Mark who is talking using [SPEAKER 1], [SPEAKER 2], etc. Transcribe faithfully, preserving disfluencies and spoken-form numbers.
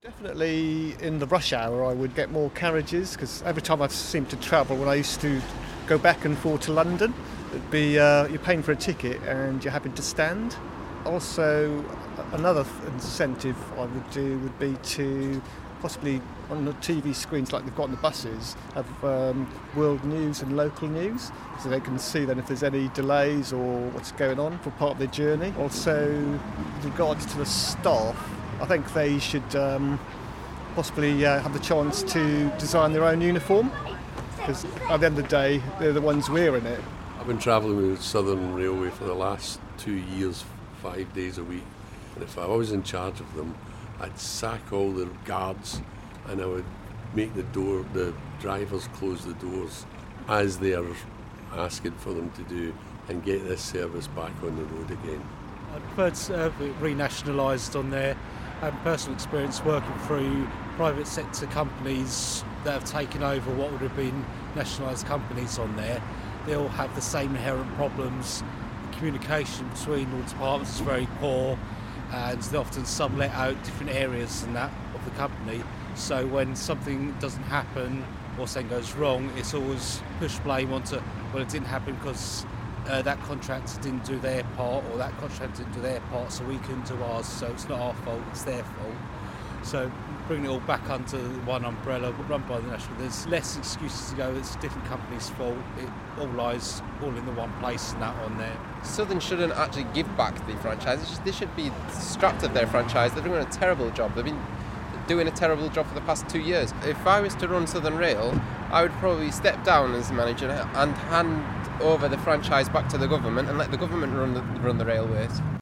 [SPEAKER 1] Definitely in the rush hour I would get more carriages, because every time I've seemed to travel, when I used to go back and forth to London, it'd be uh, you're paying for a ticket and you're having to stand. Also, another incentive I would do would be to possibly on the T V screens like they've got on the buses have um, world news and local news, so they can see then if there's any delays or what's going on for part of their journey. Also, with regards to the staff, I think they should um, possibly uh, have the chance to design their own uniform, because at the end of the day they're the ones wearing it.
[SPEAKER 2] I've been travelling with Southern Railway for the last two years, five days a week, and if I was in charge of them, I'd sack all the guards and I would make the door, the drivers close the doors as they are asking for them to do, and get this service back on the road again.
[SPEAKER 3] I prefer to have it renationalised on there. I have personal experience working through private sector companies that have taken over what would have been nationalised companies on there. They all have the same inherent problems. The communication between all departments is very poor, and they often sublet out different areas and that of the company. So when something doesn't happen or something goes wrong, it's always push blame onto, well, it didn't happen because uh, that contractor didn't do their part, or that contractor didn't do their part, so we couldn't do ours, so it's not our fault, it's their fault. So bringing it all back under one umbrella run by the National, there's less excuses to go, it's different companies' fault, it all lies all in the one place and that on there.
[SPEAKER 4] Southern shouldn't actually give back the franchise, it's just, they should be strapped of their franchise. They're doing a terrible job, they've been doing a terrible job for the past two years. If I was to run Southern Rail, I would probably step down as manager and hand over the franchise back to the government and let the government run the, run the railways.